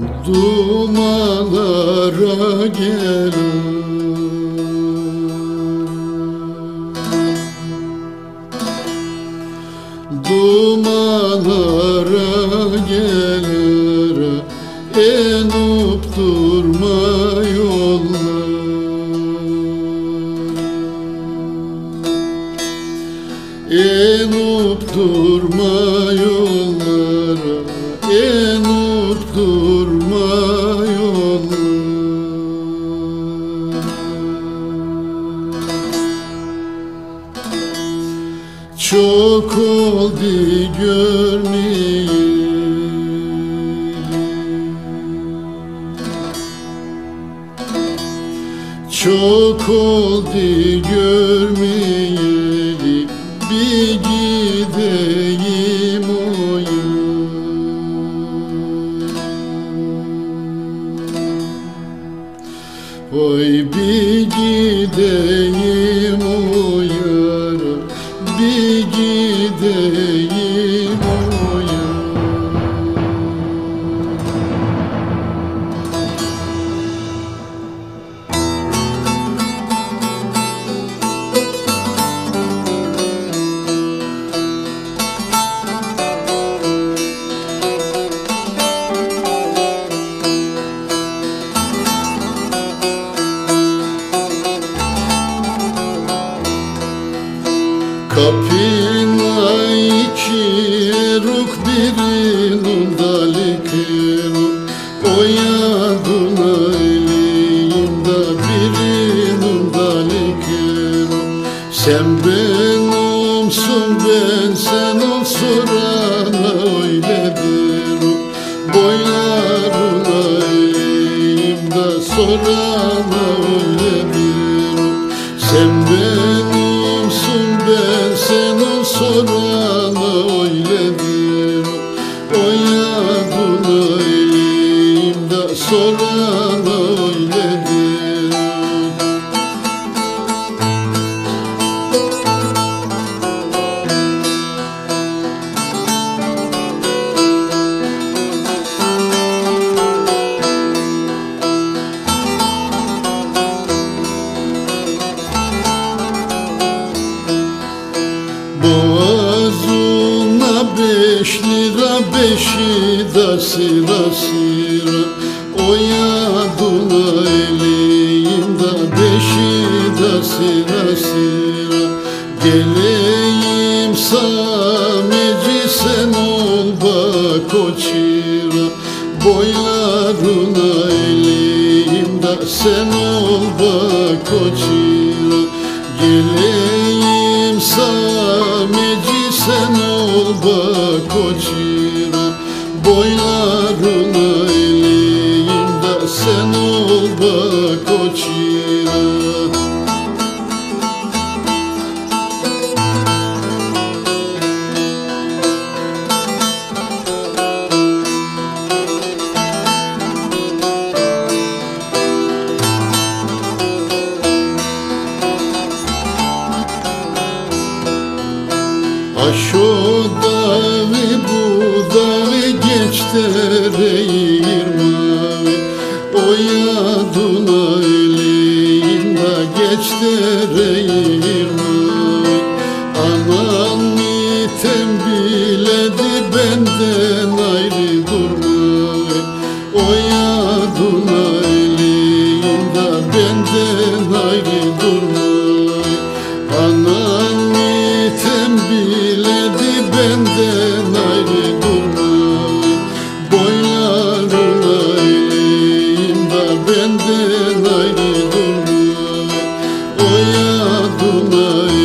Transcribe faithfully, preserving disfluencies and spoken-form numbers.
Dumanlara gelir, dumanlara gelir, enip durma yollar, enip durma yollara, enip durma yollar. Çok oldu görmeyeli, çok oldu görmeyeli, bir gideyim o yana. Oy bir gideyim o yana, bir gideyim o yana. Kapına iki eruk birinin dalikiruk, o yadına eleyim da birinin dalikiruk. Sen benimsin, ben sen ol, sorana öylediruk. Boylarına eleyim da sorana öylediruk. Sen benimsin, ben sen ol, sorana öyledir. O yadına eleyim da sorana öyledir. Boğazına beş lira, beşi de sıra sıra, o yadına eleyim da beşi de sıra sıra. Geleyim Sameci, sen ol bak o çıra. Boylarına eleyim da sen ol bak o çıra. Geleyim Sameci, sen ol bak o çıra. Boylarına eleyim da sen ol bak o çıra. Aş o dağı bu dağı, geç dereyi mavi. O yadına eleyim da geç dereyi mavi. Anan mi tembiledi, benden ayrı durmavi. O yadına eleyim da benden ayrı durmavi. Anan mi tembiledi, benden ayrı durmavi. Boylarına eleyim da benden ayrı durmavi. O yadına